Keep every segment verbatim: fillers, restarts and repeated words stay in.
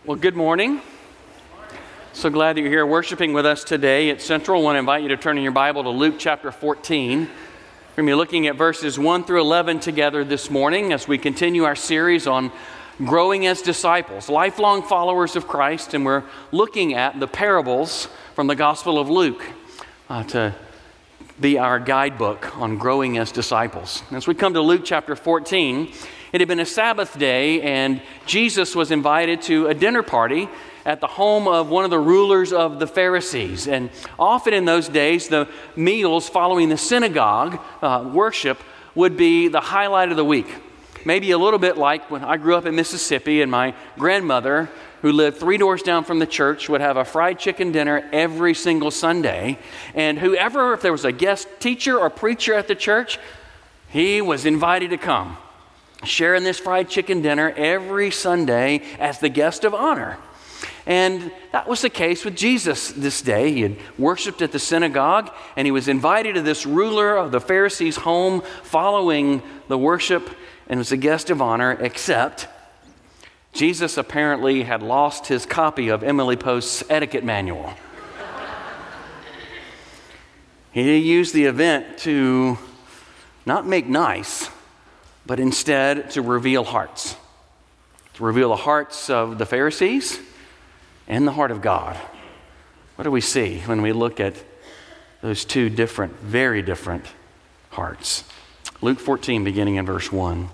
Well, good morning. So glad that you're here worshiping with us today at Central. I want to invite you to turn in your Bible to Luke chapter fourteen. We're going to be looking at verses one through eleven together this morning as we continue our series on growing as disciples, lifelong followers of Christ, and we're looking at the parables from the Gospel of Luke uh, to be our guidebook on growing as disciples. As we come to Luke chapter fourteen, it had been a Sabbath day, and Jesus was invited to a dinner party at the home of one of the rulers of the Pharisees. And often in those days, the meals following the synagogue uh, worship would be the highlight of the week. Maybe a little bit like when I grew up in Mississippi, and my grandmother, who lived three doors down from the church, would have a fried chicken dinner every single Sunday. And whoever, if there was a guest teacher or preacher at the church, he was invited to come, sharing this fried chicken dinner every Sunday as the guest of honor. And that was the case with Jesus this day. He had worshiped at the synagogue, and he was invited to this ruler of the Pharisees' home following the worship and was a guest of honor, except Jesus apparently had lost his copy of Emily Post's etiquette manual. He used the event to not make nice, but instead to reveal hearts. To reveal the hearts of the Pharisees and the heart of God. What do we see when we look at those two different, very different hearts? Luke fourteen, beginning in verse one.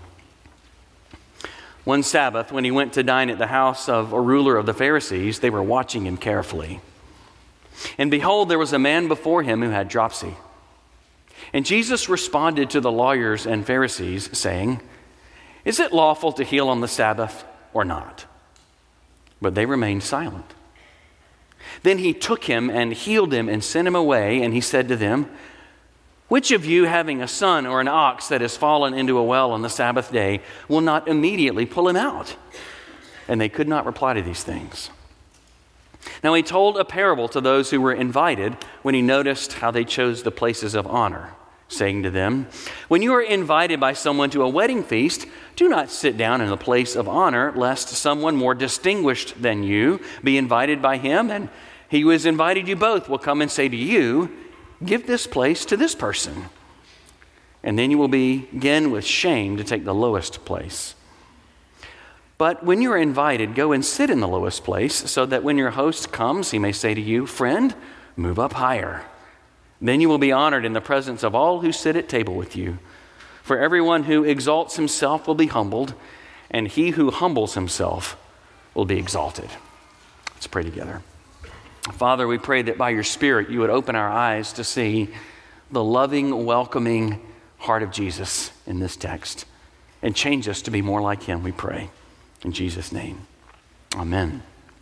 One Sabbath, when he went to dine at the house of a ruler of the Pharisees, they were watching him carefully. And behold, there was a man before him who had dropsy. And Jesus responded to the lawyers and Pharisees, saying, "Is it lawful to heal on the Sabbath or not?" But they remained silent. Then he took him and healed him and sent him away, and he said to them, "Which of you, having a son or an ox that has fallen into a well on the Sabbath day, will not immediately pull him out?" And they could not reply to these things. Now he told a parable to those who were invited when he noticed how they chose the places of honor, saying to them, "When you are invited by someone to a wedding feast, do not sit down in the place of honor, lest someone more distinguished than you be invited by him, and he who has invited you both will come and say to you, 'Give this place to this person.' And then you will begin with shame to take the lowest place. But when you are invited, go and sit in the lowest place, so that when your host comes, he may say to you, 'Friend, move up higher.' Then you will be honored in the presence of all who sit at table with you. For everyone who exalts himself will be humbled, and he who humbles himself will be exalted." Let's pray together. Father, we pray that by your Spirit you would open our eyes to see the loving, welcoming heart of Jesus in this text and change us to be more like him, we pray. In Jesus' name, amen.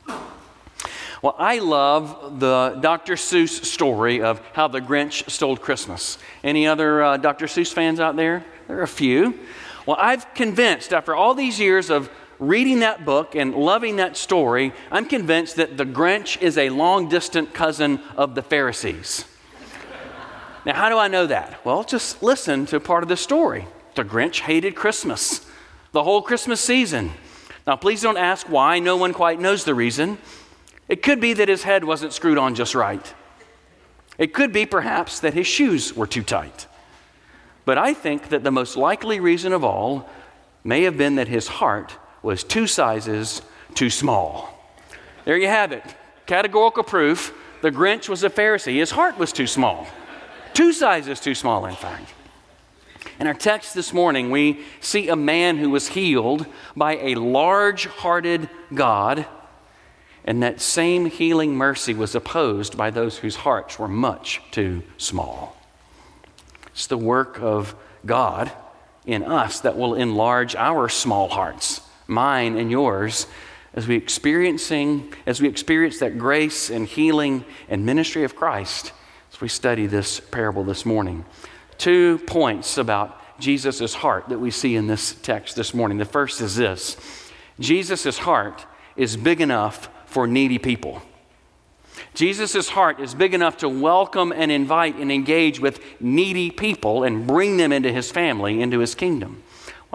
Well, I love the Doctor Seuss story of how the Grinch stole Christmas. Any other uh, Doctor Seuss fans out there? There are a few. Well, I've convinced after all these years of reading that book and loving that story, I'm convinced that the Grinch is a long-distant cousin of the Pharisees. Now, how do I know that? Well, just listen to part of the story. The Grinch hated Christmas, the whole Christmas season. Now, please don't ask why. No one quite knows the reason. It could be that his head wasn't screwed on just right. It could be, perhaps, that his shoes were too tight. But I think that the most likely reason of all may have been that his heart was two sizes too small. There you have it. Categorical proof. The Grinch was a Pharisee. His heart was too small. Two sizes too small, in fact. In our text this morning, we see a man who was healed by a large-hearted God, and that same healing mercy was opposed by those whose hearts were much too small. It's the work of God in us that will enlarge our small hearts, mine and yours, as we experiencing, as we experience that grace and healing and ministry of Christ as we study this parable this morning. Two points about Jesus' heart that we see in this text this morning. The first is this: Jesus' heart is big enough for needy people. Jesus' heart is big enough to welcome and invite and engage with needy people and bring them into his family, into his kingdom. Well,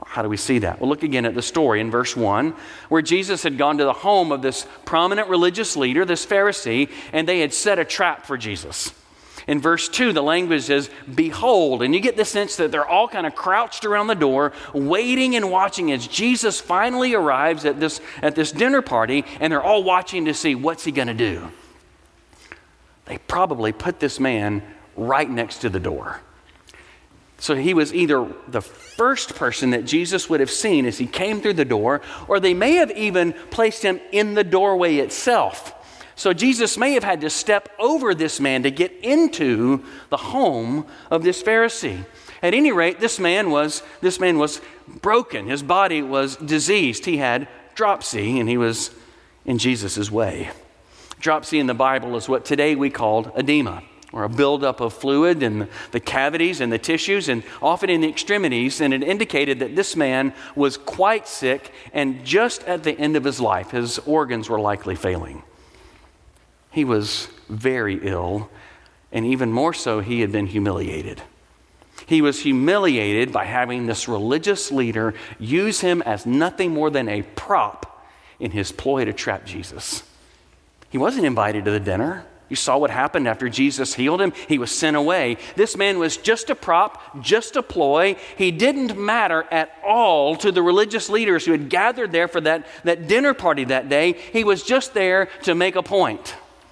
How do we see that? Well, look again at the story in verse one, where Jesus had gone to the home of this prominent religious leader, this Pharisee, and they had set a trap for Jesus. In verse two, the language is, behold, and you get the sense that they're all kind of crouched around the door, waiting and watching as Jesus finally arrives at this, at this dinner party, and they're all watching to see what's he going to do. They probably put this man right next to the door. So he was either the first person that Jesus would have seen as he came through the door, or they may have even placed him in the doorway itself. So Jesus may have had to step over this man to get into the home of this Pharisee. At any rate, this man was this man was broken. His body was diseased. He had dropsy, and he was in Jesus' way. Dropsy in the Bible is what today we call edema, or a buildup of fluid in the cavities and the tissues, and often in the extremities. And it indicated that this man was quite sick, and just at the end of his life, his organs were likely failing. He was very ill, and even more so, he had been humiliated. He was humiliated by having this religious leader use him as nothing more than a prop in his ploy to trap Jesus. He wasn't invited to the dinner. You saw what happened after Jesus healed him. He was sent away. This man was just a prop, just a ploy. He didn't matter at all to the religious leaders who had gathered there for that, that dinner party that day. He was just there to make a point.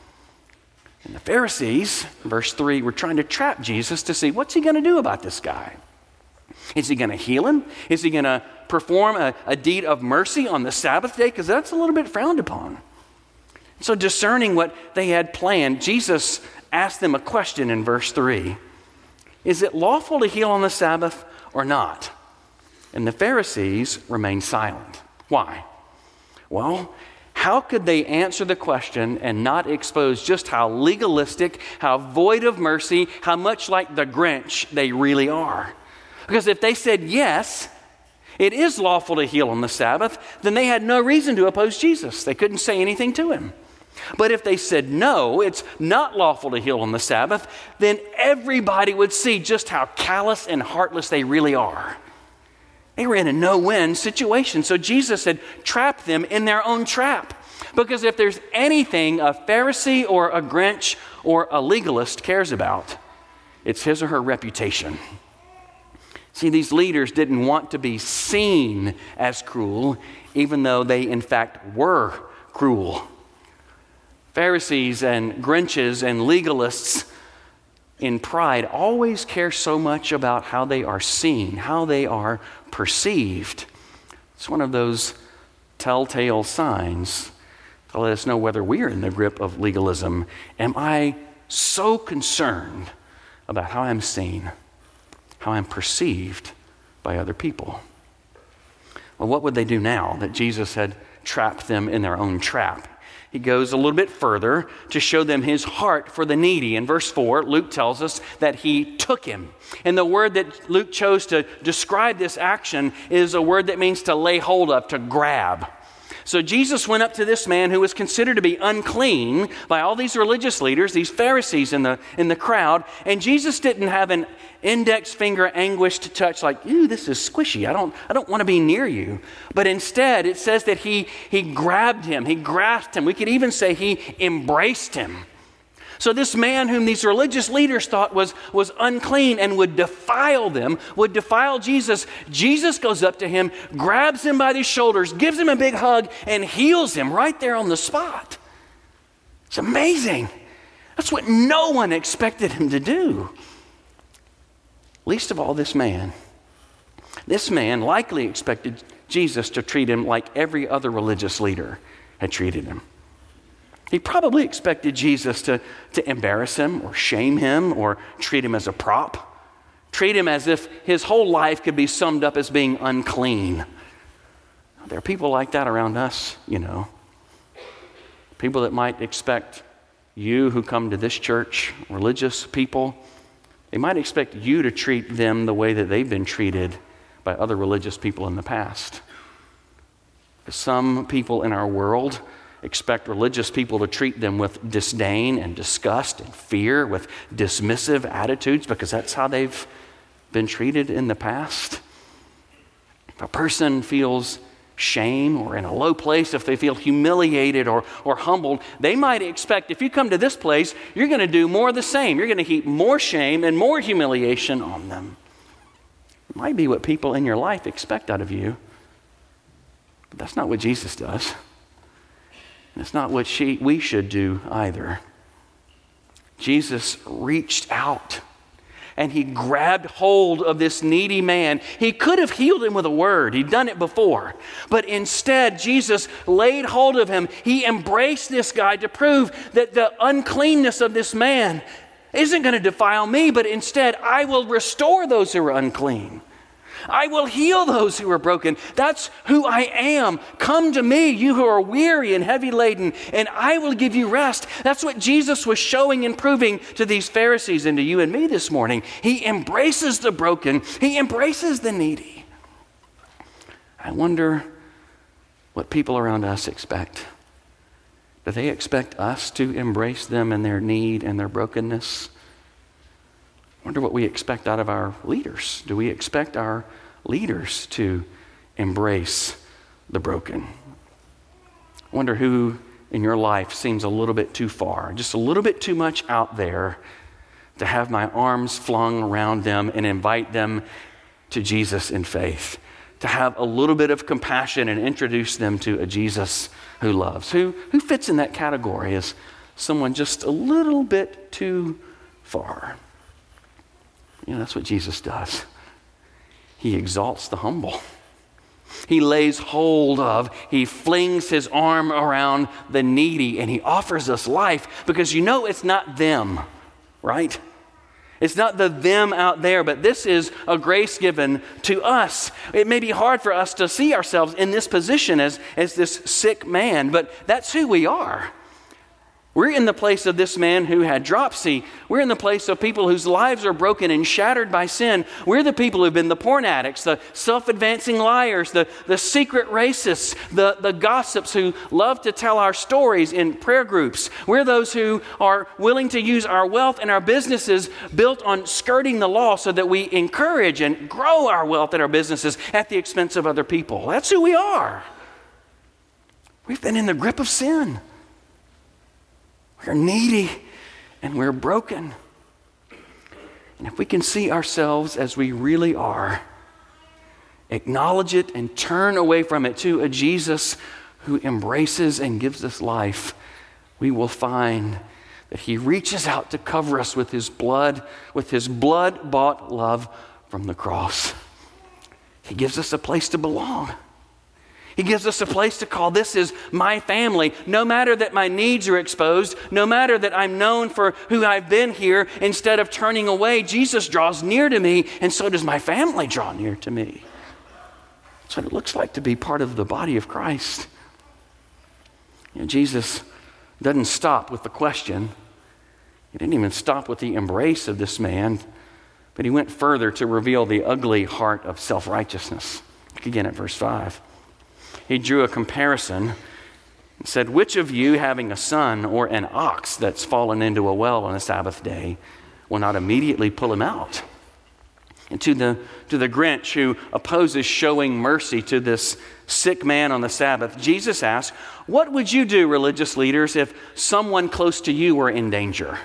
And the Pharisees, verse three, were trying to trap Jesus to see, what's he going to do about this guy? Is he going to heal him? Is he going to perform a, a deed of mercy on the Sabbath day? Because that's a little bit frowned upon. So discerning what they had planned, Jesus asked them a question in verse three. Is it lawful to heal on the Sabbath or not? And the Pharisees remained silent. Why? Well, how could they answer the question and not expose just how legalistic, how void of mercy, how much like the Grinch they really are? Because if they said yes, it is lawful to heal on the Sabbath, then they had no reason to oppose Jesus. They couldn't say anything to him. But if they said no, it's not lawful to heal on the Sabbath, then everybody would see just how callous and heartless they really are. They were in a no-win situation, so Jesus had trapped them in their own trap. Because if there's anything a Pharisee or a Grinch or a legalist cares about, it's his or her reputation. See, these leaders didn't want to be seen as cruel, even though they in fact were cruel. Pharisees and Grinches and legalists in pride always care so much about how they are seen, how they are perceived. It's one of those telltale signs to let us know whether we are in the grip of legalism. Am I so concerned about how I'm seen, how I'm perceived by other people? Well, what would they do now that Jesus had trapped them in their own trap? He goes a little bit further to show them his heart for the needy. In verse four, Luke tells us that he took him. And the word that Luke chose to describe this action is a word that means to lay hold of, to grab. So Jesus went up to this man who was considered to be unclean by all these religious leaders, these Pharisees in the in the crowd, and Jesus didn't have an index finger anguished touch like, "Ew, this is squishy. I don't I don't want to be near you." But instead, it says that he he grabbed him, he grasped him. We could even say he embraced him. So this man whom these religious leaders thought was, was unclean and would defile them, would defile Jesus, Jesus goes up to him, grabs him by the shoulders, gives him a big hug, and heals him right there on the spot. It's amazing. That's what no one expected him to do. Least of all this man. This man likely expected Jesus to treat him like every other religious leader had treated him. He probably expected Jesus to, to embarrass him or shame him or treat him as a prop, treat him as if his whole life could be summed up as being unclean. There are people like that around us, you know. People that might expect you who come to this church, religious people, they might expect you to treat them the way that they've been treated by other religious people in the past. Some people in our world expect religious people to treat them with disdain and disgust and fear, with dismissive attitudes, because that's how they've been treated in the past. If a person feels shame or in a low place, if they feel humiliated or, or humbled, they might expect if you come to this place, you're going to do more of the same. You're going to heap more shame and more humiliation on them. It might be what people in your life expect out of you, but that's not what Jesus does. And it's not what she, we should do either. Jesus reached out and he grabbed hold of this needy man. He could have healed him with a word. He'd done it before. But instead, Jesus laid hold of him. He embraced this guy to prove that the uncleanness of this man isn't going to defile me, but instead, I will restore those who are unclean. I will heal those who are broken. That's who I am. Come to me, you who are weary and heavy laden, and I will give you rest. That's what Jesus was showing and proving to these Pharisees and to you and me this morning. He embraces the broken. He embraces the needy. I wonder what people around us expect. Do they expect us to embrace them in their need and their brokenness? I wonder what we expect out of our leaders. Do we expect our leaders to embrace the broken? I wonder who in your life seems a little bit too far, just a little bit too much out there to have my arms flung around them and invite them to Jesus in faith, to have a little bit of compassion and introduce them to a Jesus who loves. Who, who fits in that category as someone just a little bit too far? You know, that's what Jesus does. He exalts the humble. He lays hold of, he flings his arm around the needy, and he offers us life because you know it's not them, right? It's not the them out there, but this is a grace given to us. It may be hard for us to see ourselves in this position as, as this sick man, but that's who we are. We're in the place of this man who had dropsy. We're in the place of people whose lives are broken and shattered by sin. We're the people who've been the porn addicts, the self-advancing liars, the, the secret racists, the, the gossips who love to tell our stories in prayer groups. We're those who are willing to use our wealth and our businesses built on skirting the law so that we encourage and grow our wealth and our businesses at the expense of other people. That's who we are. We've been in the grip of sin. We're needy and we're broken. And if we can see ourselves as we really are, acknowledge it and turn away from it to a Jesus who embraces and gives us life, we will find that he reaches out to cover us with his blood, with his blood-bought love from the cross. He gives us a place to belong. He gives us a place to call this is my family. No matter that my needs are exposed, no matter that I'm known for who I've been here, instead of turning away, Jesus draws near to me, and so does my family draw near to me. That's what it looks like to be part of the body of Christ. You know, Jesus doesn't stop with the question. He didn't even stop with the embrace of this man, but he went further to reveal the ugly heart of self-righteousness. Look again at verse five. He drew a comparison and said, which of you having a son or an ox that's fallen into a well on a Sabbath day will not immediately pull him out? And to the, to the Grinch who opposes showing mercy to this sick man on the Sabbath, Jesus asked, what would you do, religious leaders, if someone close to you were in danger?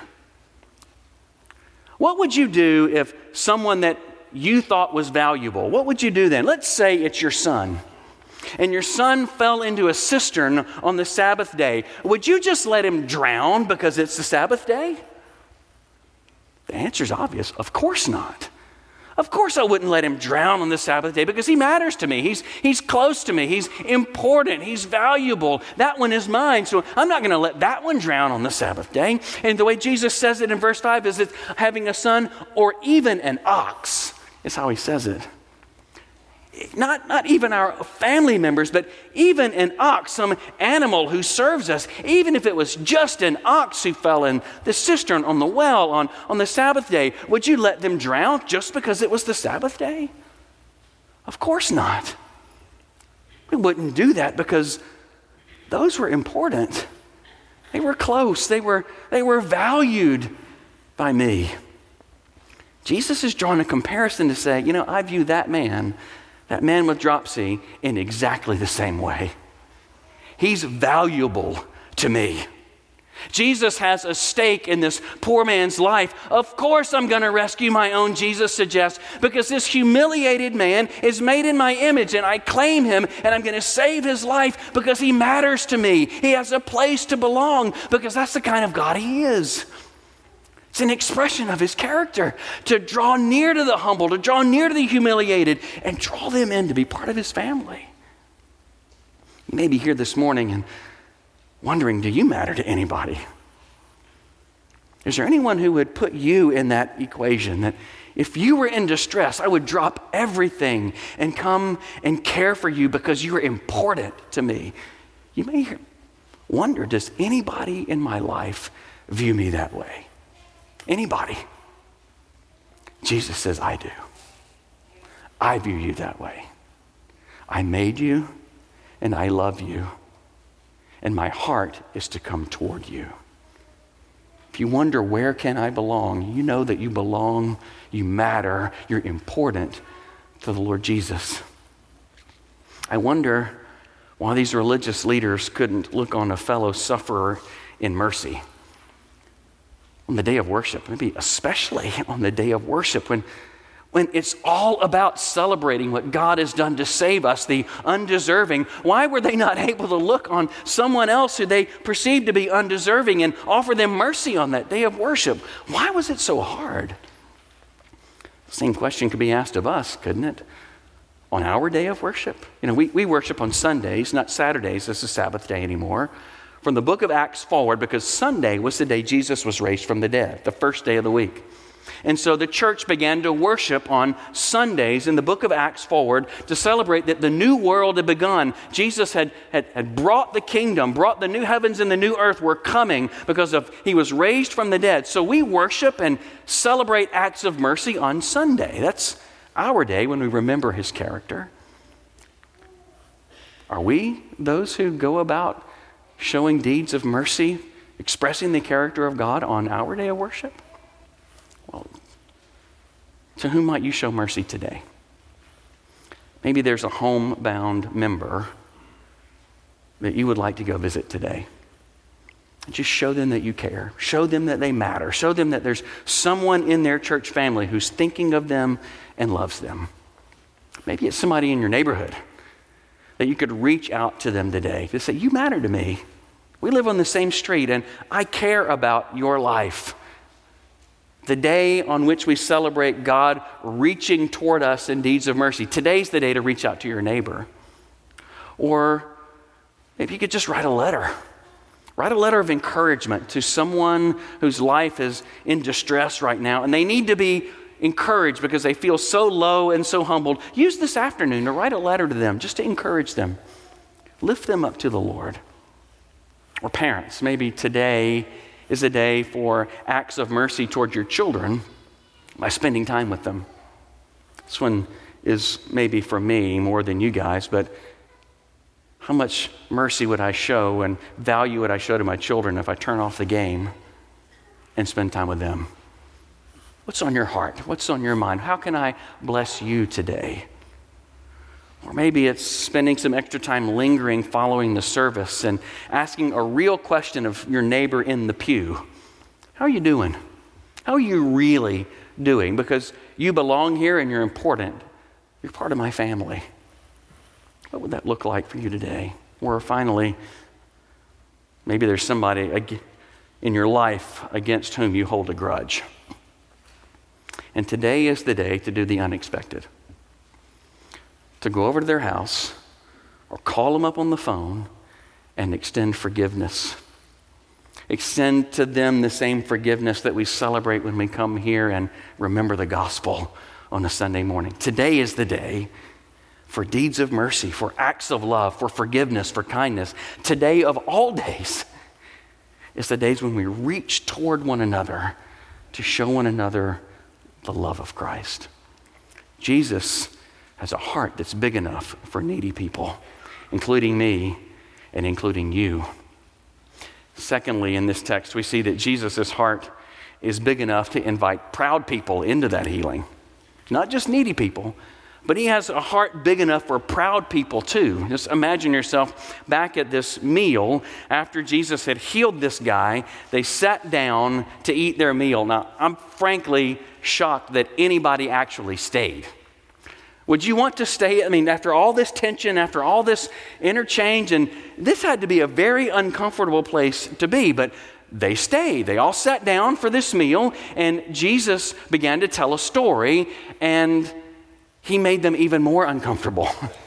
What would you do if someone that you thought was valuable, what would you do then? Let's say it's your son. And your son fell into a cistern on the Sabbath day. Would you just let him drown because it's the Sabbath day? The answer is obvious. Of course not. Of course I wouldn't let him drown on the Sabbath day because he matters to me. He's, he's close to me. He's important. He's valuable. That one is mine. So I'm not going to let that one drown on the Sabbath day. And the way Jesus says it in verse five is that having a son or even an ox is how he says it. Not, not even our family members, but even an ox, some animal who serves us, even if it was just an ox who fell in the cistern on the well on, on the Sabbath day, would you let them drown just because it was the Sabbath day? Of course not. We wouldn't do that because those were important. They were close. They were, they were valued by me. Jesus is drawing a comparison to say, you know, I view that man, that man with dropsy in exactly the same way. He's valuable to me. Jesus has a stake in this poor man's life. Of course I'm going to rescue my own, Jesus suggests, because this humiliated man is made in my image and I claim him and I'm going to save his life because he matters to me. He has a place to belong because that's the kind of God he is. It's an expression of his character to draw near to the humble, to draw near to the humiliated, and draw them in to be part of his family. You may be here this morning and wondering, do you matter to anybody? Is there anyone who would put you in that equation, that if you were in distress, I would drop everything and come and care for you because you're important to me? You may wonder, does anybody in my life view me that way? Anybody? Jesus says, I do. I view you that way. I made you and I love you. And my heart is to come toward you. If you wonder, where can I belong? You know that you belong, you matter, you're important to the Lord Jesus. I wonder why these religious leaders couldn't look on a fellow sufferer in mercy. On the day of worship, maybe especially on the day of worship, when, when it's all about celebrating what God has done to save us, the undeserving, why were they not able to look on someone else who they perceived to be undeserving and offer them mercy on that day of worship? Why was it so hard? The same question could be asked of us, couldn't it? On our day of worship. You know, we, we worship on Sundays, not Saturdays as a Sabbath day anymore. From the book of Acts forward, because Sunday was the day Jesus was raised from the dead, the first day of the week. And so the church began to worship on Sundays in the book of Acts forward to celebrate that the new world had begun. Jesus had, had, had brought the kingdom, brought the new heavens and the new earth were coming because of he was raised from the dead. So we worship and celebrate acts of mercy on Sunday. That's our day when we remember his character. Are we those who go about showing deeds of mercy, expressing the character of God on our day of worship? Well, to whom might you show mercy today? Maybe there's a homebound member that you would like to go visit today. Just show them that you care. Show them that they matter. Show them that there's someone in their church family who's thinking of them and loves them. Maybe it's somebody in your neighborhood that you could reach out to them today to say, you matter to me. We live on the same street and I care about your life. The day on which we celebrate God reaching toward us in deeds of mercy. Today's the day to reach out to your neighbor. Or maybe you could just write a letter. Write a letter of encouragement to someone whose life is in distress right now and they need to be encouraged because they feel so low and so humbled. Use this afternoon to write a letter to them just to encourage them. Lift them up to the Lord. Or parents, maybe today is a day for acts of mercy toward your children by spending time with them. This one is maybe for me more than you guys, but how much mercy would I show and value would I show to my children if I turn off the game and spend time with them? What's on your heart? What's on your mind? How can I bless you today? Or maybe it's spending some extra time lingering following the service and asking a real question of your neighbor in the pew. How are you doing? How are you really doing? Because you belong here and you're important. You're part of my family. What would that look like for you today? Or finally, maybe there's somebody in your life against whom you hold a grudge. And today is the day to do the unexpected. To go over to their house or call them up on the phone and extend forgiveness. Extend to them the same forgiveness that we celebrate when we come here and remember the gospel on a Sunday morning. Today is the day for deeds of mercy, for acts of love, for forgiveness, for kindness. Today of all days is the days when we reach toward one another to show one another the love of Christ. Jesus has a heart that's big enough for needy people, including me and including you. Secondly, in this text, we see that Jesus' heart is big enough to invite proud people into that healing. Not just needy people, But he has a heart big enough for proud people too. Just imagine yourself back at this meal after Jesus had healed this guy. They sat down to eat their meal. Now, I'm frankly shocked that anybody actually stayed. Would you want to stay? I mean, after all this tension, after all this interchange, and this had to be a very uncomfortable place to be, but they stayed. They all sat down for this meal, and Jesus began to tell a story, and he made them even more uncomfortable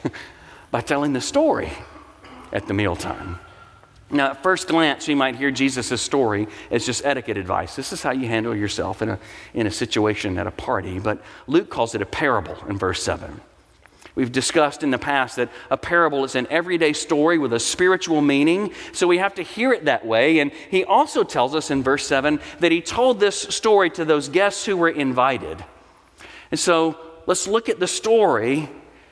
by telling the story at the mealtime. Now, at first glance, you might hear Jesus' story as just etiquette advice. This is how you handle yourself in a, in a situation at a party. But Luke calls it a parable in verse seven. We've discussed in the past that a parable is an everyday story with a spiritual meaning, so we have to hear it that way. And he also tells us in verse seven that he told this story to those guests who were invited. And so let's look at the story.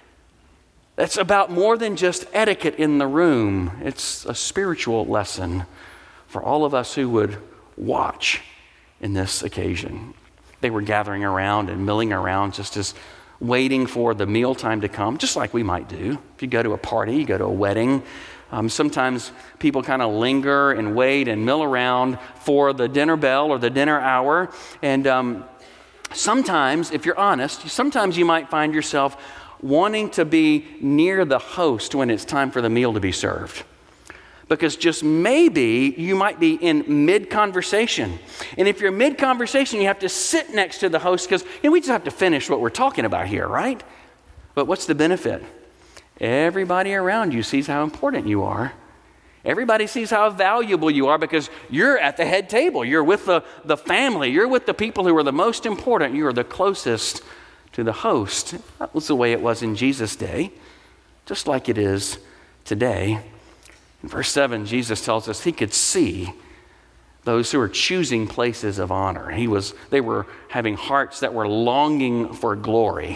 That's about more than just etiquette in the room. It's a spiritual lesson for all of us who would watch in this occasion. They were gathering around and milling around just as waiting for the mealtime to come, just like we might do. If you go to a party, you go to a wedding, um, sometimes people kind of linger and wait and mill around for the dinner bell or the dinner hour. And um, sometimes, if you're honest, sometimes you might find yourself wanting to be near the host when it's time for the meal to be served. Because just maybe you might be in mid-conversation. And if you're mid-conversation, you have to sit next to the host because you know, we just have to finish what we're talking about here, right? But what's the benefit? Everybody around you sees how important you are. Everybody sees how valuable you are because you're at the head table. You're with the, the family. You're with the people who are the most important. You are the closest to the host. That was the way it was in Jesus' day, just like it is today. In verse seven, Jesus tells us he could see those who are choosing places of honor. He was, they were having hearts that were longing for glory.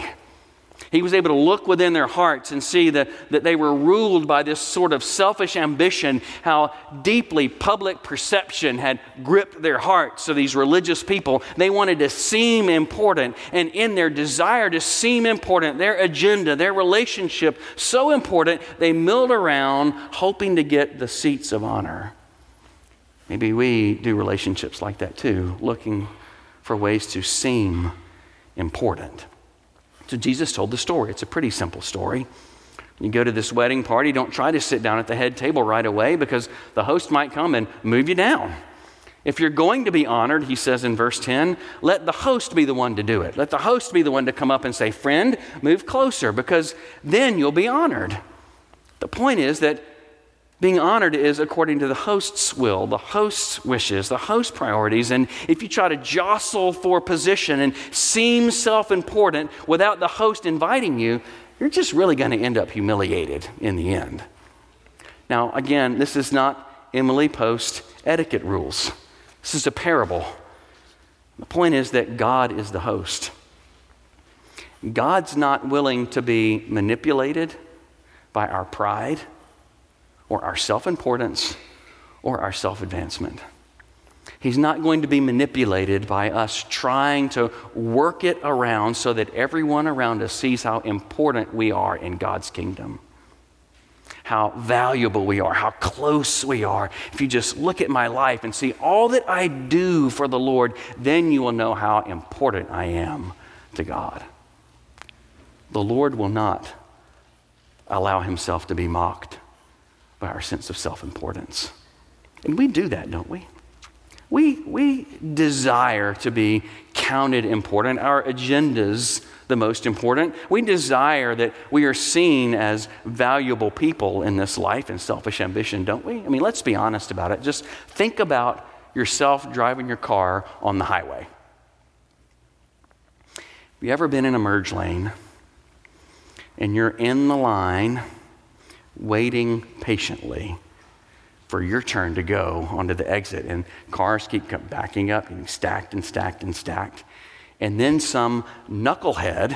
He was able to look within their hearts and see that, that they were ruled by this sort of selfish ambition, how deeply public perception had gripped their hearts. So these religious people, they wanted to seem important. And in their desire to seem important, their agenda, their relationship, so important, they milled around hoping to get the seats of honor. Maybe we do relationships like that too, looking for ways to seem important. So Jesus told the story. It's a pretty simple story. You go to this wedding party, don't try to sit down at the head table right away because the host might come and move you down. If you're going to be honored, he says in verse ten, let the host be the one to do it. Let the host be the one to come up and say, friend, move closer, because then you'll be honored. The point is that being honored is according to the host's will, the host's wishes, the host's priorities. And if you try to jostle for position and seem self-important without the host inviting you, you're just really going to end up humiliated in the end. Now, again, this is not Emily Post etiquette rules. This is a parable. The point is that God is the host. God's not willing to be manipulated by our pride or our self-importance, or our self-advancement. He's not going to be manipulated by us trying to work it around so that everyone around us sees how important we are in God's kingdom, how valuable we are, how close we are. If you just look at my life and see all that I do for the Lord, then you will know how important I am to God. The Lord will not allow himself to be mocked by our sense of self-importance. And we do that, don't we? We, we desire to be counted important. Our agenda's the most important. We desire that we are seen as valuable people in this life and selfish ambition, don't we? I mean, let's be honest about it. Just think about yourself driving your car on the highway. Have you ever been in a merge lane and you're in the line waiting patiently for your turn to go onto the exit, and cars keep backing up, getting stacked and stacked and stacked, and then some knucklehead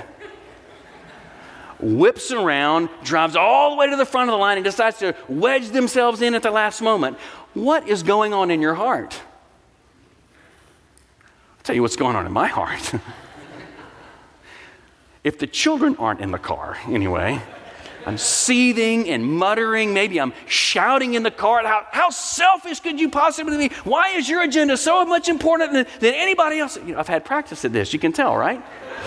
whips around, drives all the way to the front of the line and decides to wedge themselves in at the last moment. What is going on in your heart? I'll tell you what's going on in my heart. If the children aren't in the car, anyway, I'm seething and muttering. Maybe I'm shouting in the car. How, how selfish could you possibly be? Why is your agenda so much important than, than anybody else? You know, I've had practice at this. You can tell, right?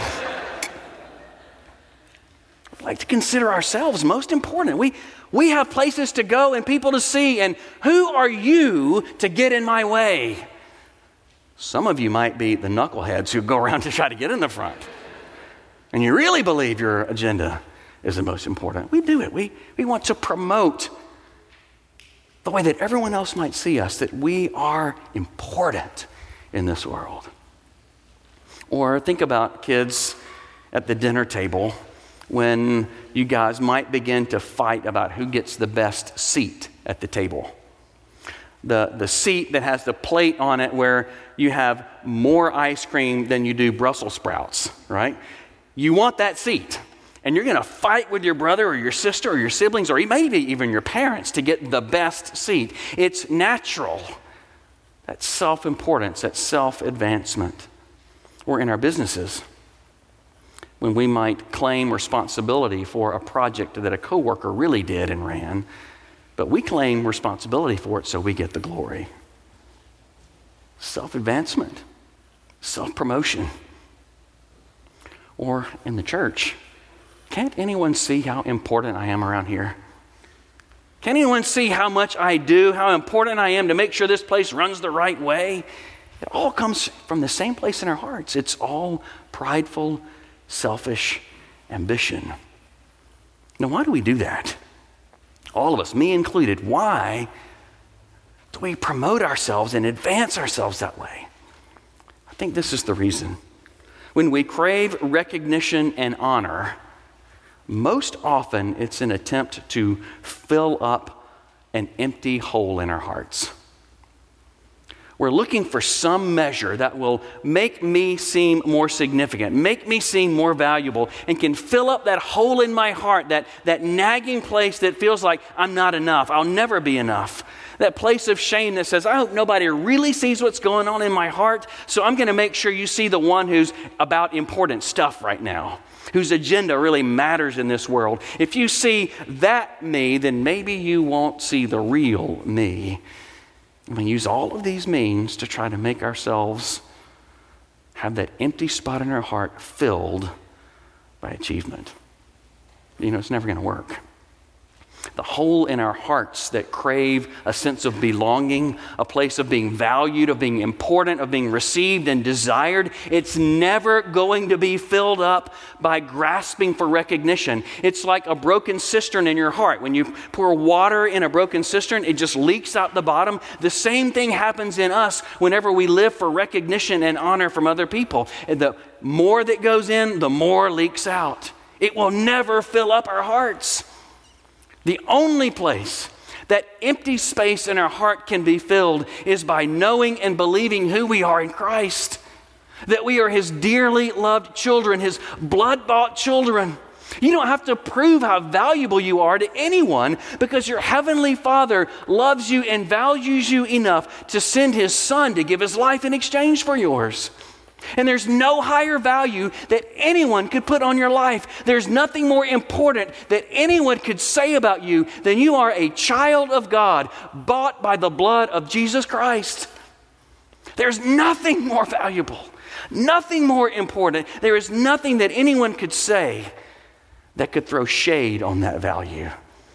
I'd like to consider ourselves most important. We, we have places to go and people to see. And who are you to get in my way? Some of you might be the knuckleheads who go around to try to get in the front. And you really believe your agenda is the most important. We do it. We, we want to promote the way that everyone else might see us, that we are important in this world. Or think about kids at the dinner table when you guys might begin to fight about who gets the best seat at the table. The, the seat that has the plate on it where you have more ice cream than you do Brussels sprouts, right? You want that seat, and you're going to fight with your brother or your sister or your siblings or maybe even your parents to get the best seat. It's natural. That self-importance, that self-advancement. Or in our businesses, when we might claim responsibility for a project that a coworker really did and ran, but we claim responsibility for it so we get the glory. Self-advancement, self-promotion. Or in the church, can't anyone see how important I am around here? Can anyone see how much I do, how important I am to make sure this place runs the right way? It all comes from the same place in our hearts. It's all prideful, selfish ambition. Now, why do we do that? All of us, me included, why do we promote ourselves and advance ourselves that way? I think this is the reason. When we crave recognition and honor, most often it's an attempt to fill up an empty hole in our hearts. We're looking for some measure that will make me seem more significant, make me seem more valuable, and can fill up that hole in my heart, that, that nagging place that feels like I'm not enough, I'll never be enough. That place of shame that says, I hope nobody really sees what's going on in my heart, so I'm going to make sure you see the one who's about important stuff right now, whose agenda really matters in this world. If you see that me, then maybe you won't see the real me. And we use all of these means to try to make ourselves have that empty spot in our heart filled by achievement. You know, it's never going to work. The hole in our hearts that crave a sense of belonging, a place of being valued, of being important, of being received and desired, it's never going to be filled up by grasping for recognition. It's like a broken cistern in your heart. When you pour water in a broken cistern, it just leaks out the bottom. The same thing happens in us whenever we live for recognition and honor from other people. And the more that goes in, the more leaks out. It will never fill up our hearts. The only place that empty space in our heart can be filled is by knowing and believing who we are in Christ. That we are His dearly loved children, His blood-bought children. You don't have to prove how valuable you are to anyone because your Heavenly Father loves you and values you enough to send His Son to give His life in exchange for yours. And there's no higher value that anyone could put on your life. There's nothing more important that anyone could say about you than you are a child of God, bought by the blood of Jesus Christ. There's nothing more valuable, nothing more important. There is nothing that anyone could say that could throw shade on that value,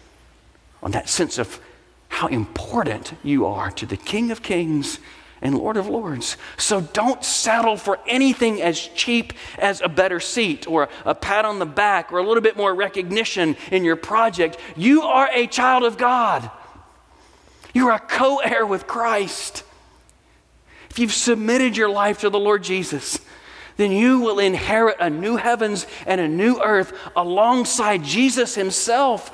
on that sense of how important you are to the King of Kings and Lord of Lords. So don't settle for anything as cheap as a better seat or a pat on the back or a little bit more recognition in your project. You are a child of God. You're a co-heir with Christ. If you've submitted your life to the Lord Jesus, then you will inherit a new heavens and a new earth alongside Jesus Himself.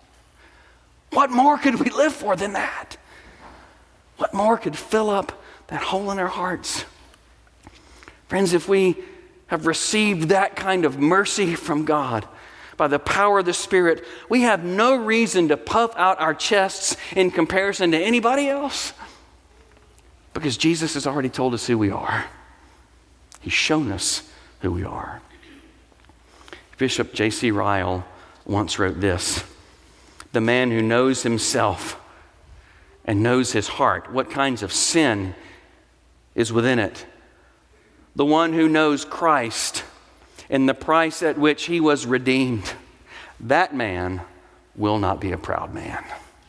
What more could we live for than that? What more could fill up that hole in our hearts? Friends, if we have received that kind of mercy from God by the power of the Spirit, we have no reason to puff out our chests in comparison to anybody else, because Jesus has already told us who we are. He's shown us who we are. Bishop J C Ryle once wrote this: "The man who knows himself and knows his heart, what kinds of sin is within it, the one who knows Christ and the price at which he was redeemed, that man will not be a proud man."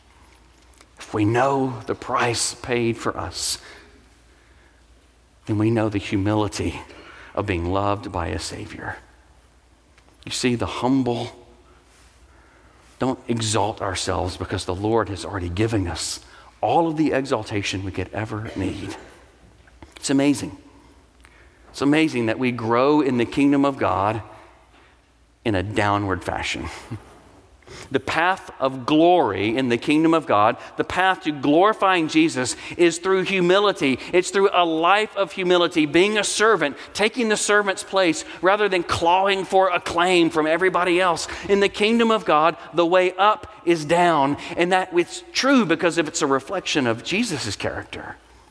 If we know the price paid for us, then we know the humility of being loved by a Savior. You see, the humble don't exalt ourselves because the Lord has already given us all of the exaltation we could ever need. It's amazing. It's amazing that we grow in the kingdom of God in a downward fashion. The path of glory in the kingdom of God, the path to glorifying Jesus, is through humility. It's through a life of humility, being a servant, taking the servant's place rather than clawing for acclaim from everybody else. In the kingdom of God, the way up is down, and that it's true because if it's a reflection of Jesus' character.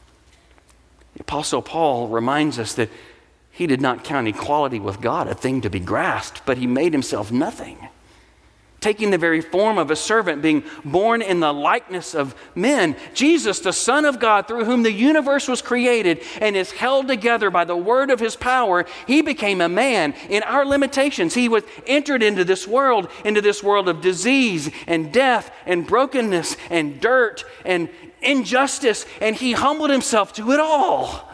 The Apostle Paul reminds us that he did not count equality with God a thing to be grasped, but he made himself nothing, taking the very form of a servant, being born in the likeness of men. Jesus, the Son of God, through whom the universe was created and is held together by the word of his power, he became a man in our limitations. He was entered into this world, into this world of disease and death and brokenness and dirt and injustice, and he humbled himself to it all.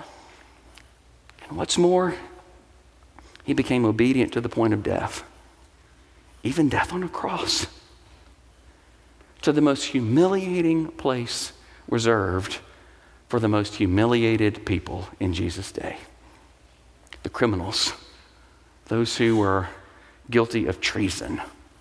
And what's more, he became obedient to the point of death. Even death on a cross, to the most humiliating place reserved for the most humiliated people in Jesus' day. The criminals, those who were guilty of treason.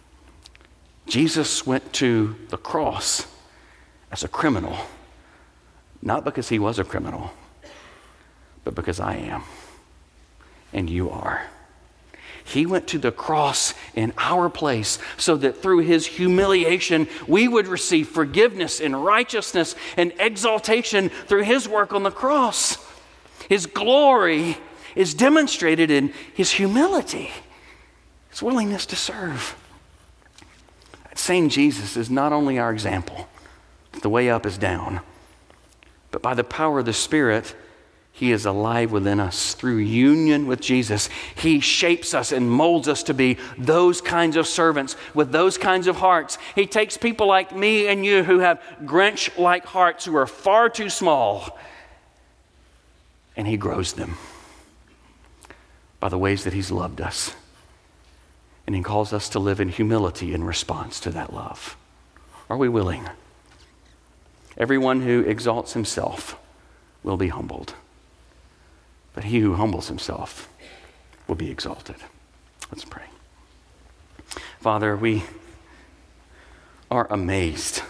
Jesus went to the cross as a criminal, not because he was a criminal, but because I am and you are. He went to the cross in our place so that through his humiliation, we would receive forgiveness and righteousness and exaltation through his work on the cross. His glory is demonstrated in his humility, his willingness to serve. That same Jesus is not only our example, the way up is down, but by the power of the Spirit, he is alive within us. Through union with Jesus, he shapes us and molds us to be those kinds of servants with those kinds of hearts. He takes people like me and you who have Grinch-like hearts who are far too small, and he grows them by the ways that he's loved us. And he calls us to live in humility in response to that love. Are we willing? Everyone who exalts himself will be humbled, but he who humbles himself will be exalted. Let's pray. Father, we are amazed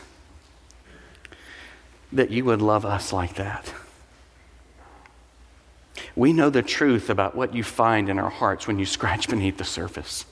that you would love us like that. We know the truth about what you find in our hearts when you scratch beneath the surface.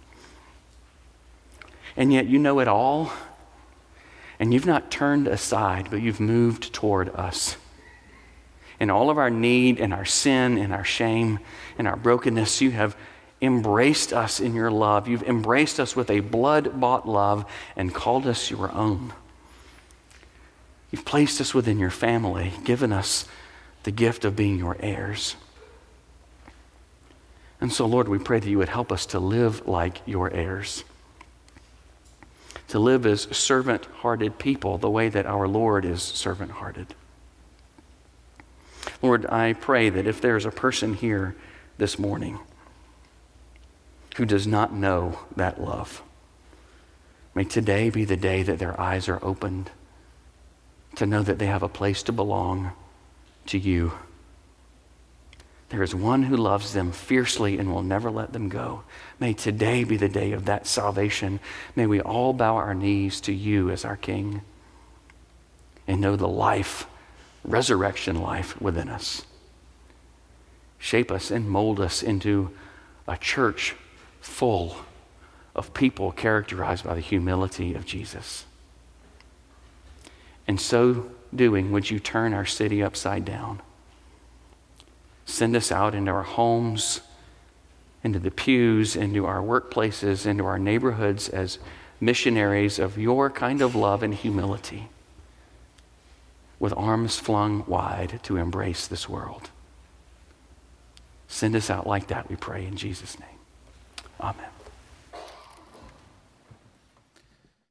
And yet you know it all, and you've not turned aside, but you've moved toward us. In all of our need and our sin and our shame and our brokenness, you have embraced us in your love. You've embraced us with a blood-bought love and called us your own. You've placed us within your family, given us the gift of being your heirs. And so, Lord, we pray that you would help us to live like your heirs, to live as servant-hearted people the way that our Lord is servant-hearted. Lord, I pray that if there's a person here this morning who does not know that love, may today be the day that their eyes are opened to know that they have a place to belong to you. There is one who loves them fiercely and will never let them go. May today be the day of that salvation. May we all bow our knees to you as our King and know the life, resurrection life within us. Shape us and mold us into a church full of people characterized by the humility of Jesus. In so doing, would you turn our city upside down? Send us out into our homes, into the pews, into our workplaces, into our neighborhoods as missionaries of your kind of love and humility, with arms flung wide to embrace this world. Send us out like that, we pray in Jesus' name. Amen.